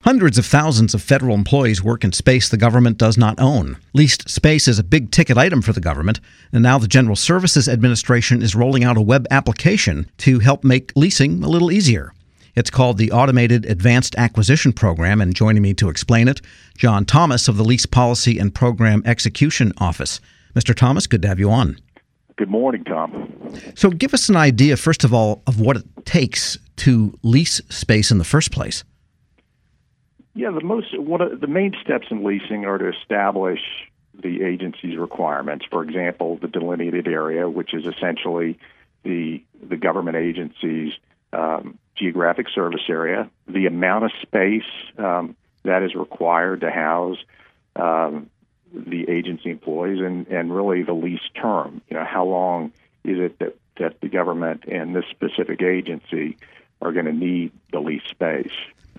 Hundreds of thousands of federal employees work in space the government does not own. Leased space is a big-ticket item for the government, and now the General Services Administration is rolling out a web application to help make leasing a little easier. It's called the Automated Advanced Acquisition Program, and joining me to explain it, John Thomas of the Lease Policy and Program Execution Office. Mr. Thomas, good to have you on. Good morning, Tom. So give us an idea, first of all, of what it takes to lease space in the first place. Yeah, one of the main steps in leasing are to establish the agency's requirements. For example, the delineated area, which is essentially the government agency's geographic service area, the amount of space that is required to house the agency employees, and really the lease term. How long is it that the government and this specific agency are going to need the lease space?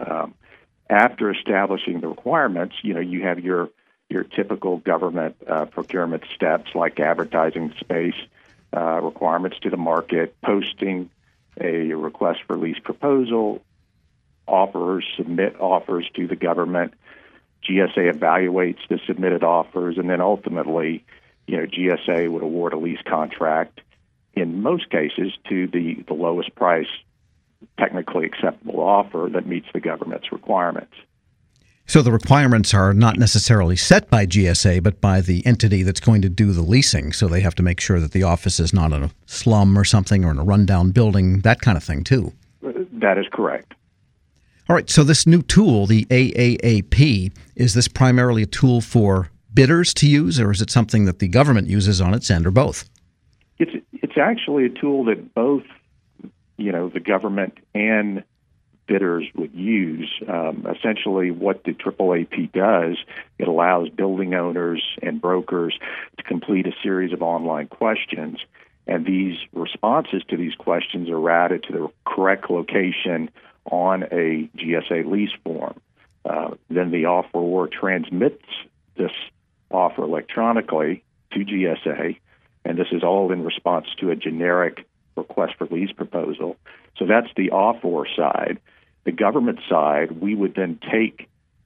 After establishing the requirements, you have your typical government procurement steps like advertising space requirements to the market, posting a request for lease proposal, offers, submit offers to the government. GSA evaluates the submitted offers, and then ultimately, GSA would award a lease contract in most cases to the lowest price technically acceptable offer that meets the government's requirements. So the requirements are not necessarily set by GSA, but by the entity that's going to do the leasing. So they have to make sure that the office is not in a slum or something or in a rundown building, that kind of thing, too. That is correct. All right. So this new tool, the AAAP, is this primarily a tool for bidders to use, or is it something that the government uses on its end, or both? It's actually a tool that both the government and bidders would use. Essentially, what the AAAP does, it allows building owners and brokers to complete a series of online questions, and these responses to these questions are routed to the correct location on a GSA lease form. Then the offeror transmits this offer electronically to GSA, and this is all in response to a generic request for lease proposal. So that's the offeror side. The government side, we would then take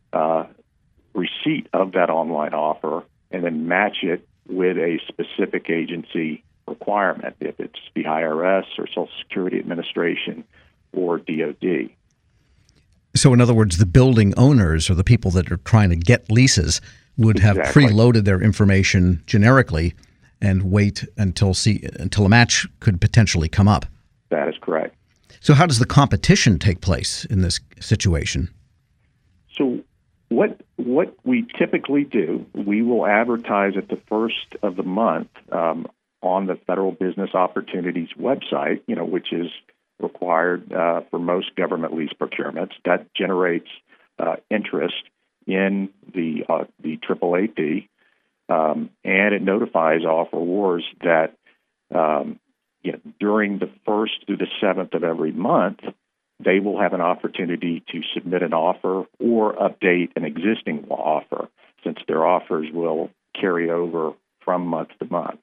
receipt of that online offer and then match it with a specific agency requirement, if it's the IRS or Social Security Administration or DOD. So in other words, the building owners or the people that are trying to get leases would have preloaded their information generically and wait until a match could potentially come up. That is correct. So how does the competition take place in this situation? So what we typically do, we will advertise at the first of the month on the Federal Business Opportunities website, which is required for most government lease procurements. That generates interest in the AAAP, and it notifies offerors that during the 1st through the 7th of every month, they will have an opportunity to submit an offer or update an existing offer, since their offers will carry over from month to month.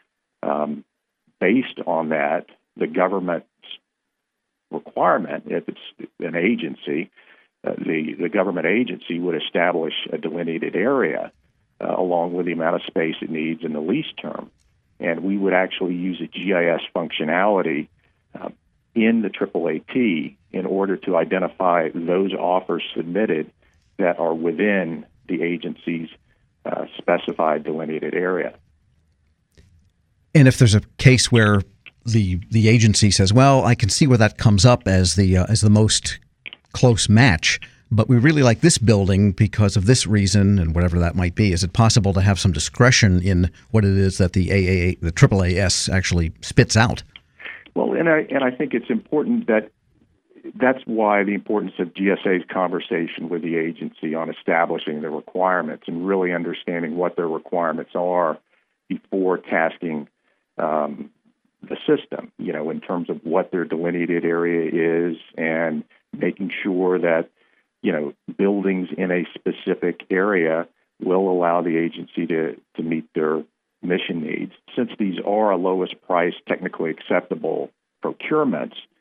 Based on that, the government's requirement, if it's an agency, the government agency would establish a delineated area along with the amount of space it needs in the lease term. And we would actually use a GIS functionality in the AAAP in order to identify those offers submitted that are within the agency's specified delineated area. And if there's a case where the agency says, well, I can see where that comes up as the most close match, but we really like this building because of this reason and whatever that might be. Is it possible to have some discretion in what it is that the AAAS actually spits out? Well, and I think it's important that's why the importance of GSA's conversation with the agency on establishing the requirements and really understanding what their requirements are before tasking the system, in terms of what their delineated area is, and making sure that, buildings in a specific area will allow the agency to meet their mission needs. Since these are lowest price, technically acceptable procurements,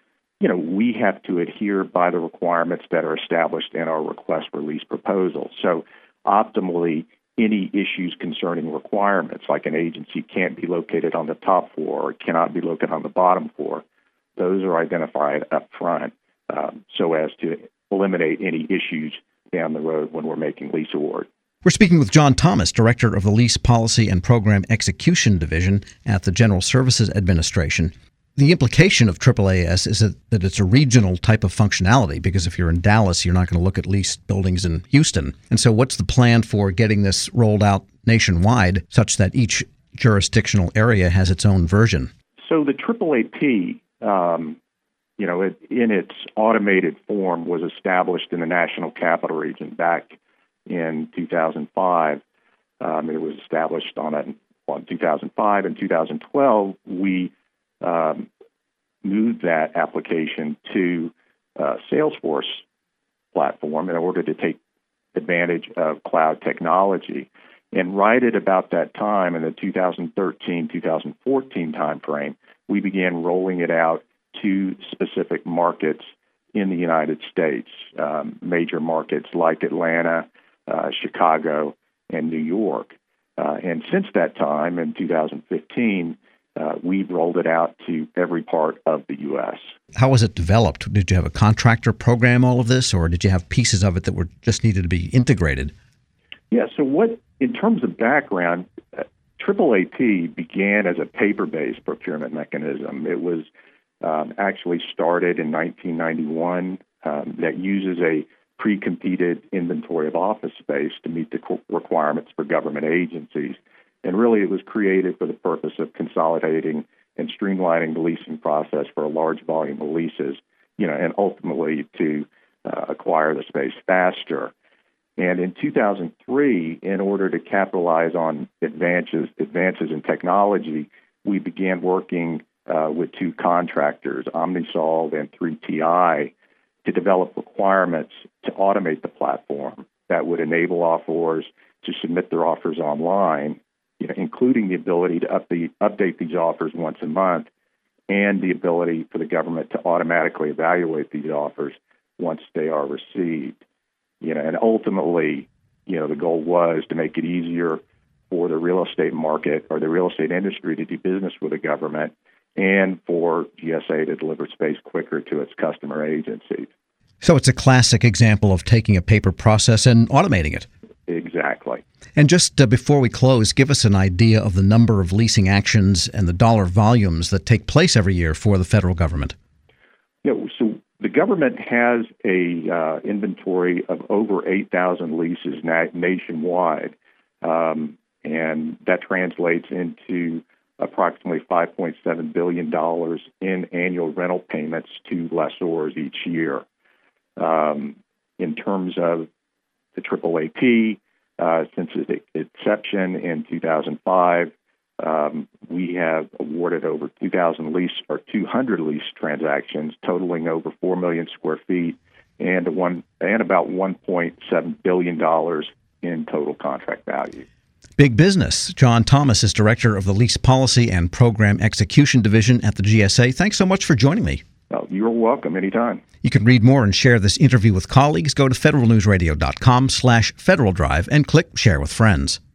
we have to adhere by the requirements that are established in our request for lease proposal. So optimally, any issues concerning requirements, like an agency can't be located on the top floor or cannot be located on the bottom floor, those are identified up front so as to eliminate any issues down the road when we're making lease award. We're speaking with John Thomas, Director of the Lease Policy and Program Execution Division at the General Services Administration. The implication of AAAS is that it's a regional type of functionality, because if you're in Dallas, you're not going to look at leased buildings in Houston. And so what's the plan for getting this rolled out nationwide such that each jurisdictional area has its own version? So the AAAP, in its automated form, was established in the National Capital Region back in 2005. It was established on 2005. In 2012, we moved that application to Salesforce platform in order to take advantage of cloud technology. And right at about that time, in the 2013-2014 timeframe, we began rolling it out to specific markets in the United States, major markets like Atlanta, Chicago, and New York. And since that time, in 2015, we've rolled it out to every part of the U.S. How was it developed? Did you have a contractor program all of this, or did you have pieces of it that were just needed to be integrated? Yeah, so in terms of background, AAAP began as a paper-based procurement mechanism. It was actually started in 1991 that uses a pre-competed inventory of office space to meet the requirements for government agencies. And really, it was created for the purpose of consolidating and streamlining the leasing process for a large volume of leases, and ultimately to acquire the space faster. And in 2003, in order to capitalize on advances in technology, we began working with two contractors, OmniSolve and 3TI, to develop requirements to automate the platform that would enable offerors to submit their offers online, including the ability to update these offers once a month, and the ability for the government to automatically evaluate these offers once they are received. And ultimately, the goal was to make it easier for the real estate market or the real estate industry to do business with the government, and for GSA to deliver space quicker to its customer agencies. So it's a classic example of taking a paper process and automating it. Exactly. And just before we close, give us an idea of the number of leasing actions and the dollar volumes that take place every year for the federal government. So the government has a inventory of over 8,000 leases nationwide, and that translates into approximately $5.7 billion in annual rental payments to lessors each year. In terms of the AAAP, since its inception in 2005, we have awarded over 200 lease transactions totaling over 4 million square feet and about $1.7 billion in total contract value. Big business. John Thomas is Director of the Lease Policy and Program Execution Division at the GSA. Thanks so much for joining me. Oh, you're welcome anytime. You can read more and share this interview with colleagues. Go to federalnewsradio.com/Federal Drive and click Share with Friends.